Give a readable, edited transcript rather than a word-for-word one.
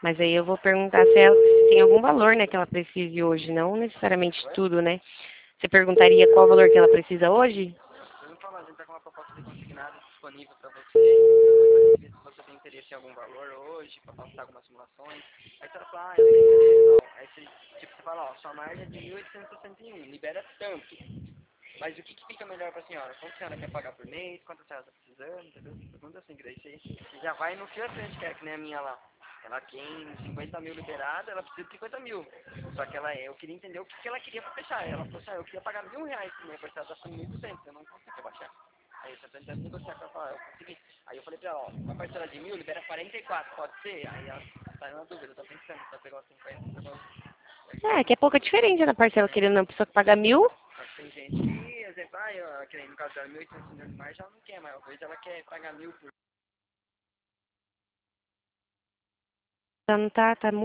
Mas aí eu vou perguntar se tem algum valor, né, que ela precise hoje, não necessariamente Oi? tudo, né? Você perguntaria qual o valor que ela precisa hoje? Eu não falo, a gente tá com uma proposta de consignado disponível para você. Eu gostaria de ver se você tem interesse em algum valor hoje, para passar algumas simulações. Aí você fala, eu tenho interesse, não. Aí você, tipo, você fala, sua margem é de 1.861, libera tanto. Mas o que fica melhor pra senhora? Quanto a senhora quer pagar por mês? Quanto a senhora tá precisando? Entendeu? Pergunta assim, que daí você já vai no que a gente quer, que nem a minha lá. Ela tem 50 mil liberada, ela precisa de 50 mil. Só que eu queria entender o que ela queria pra fechar. Ela falou assim, eu queria pagar R$ 1.000 por mês, porque ela tá sendo 1.200, eu não consigo baixar. Aí eu tô tentando negociar com ela, falar, eu consegui. Aí eu falei pra ela, uma parcela de 1.000, libera 44, pode ser? Aí ela tá na dúvida, tá pensando, tá pegando 50, tá Ah, que é pouca diferença na parcela, querendo uma pessoa que paga 1.000, mas tem gente que, exemplo, que nem no caso dela, 1.800 mais, ela não quer, mas às vezes ela quer pagar 1.000 por ela não tá muito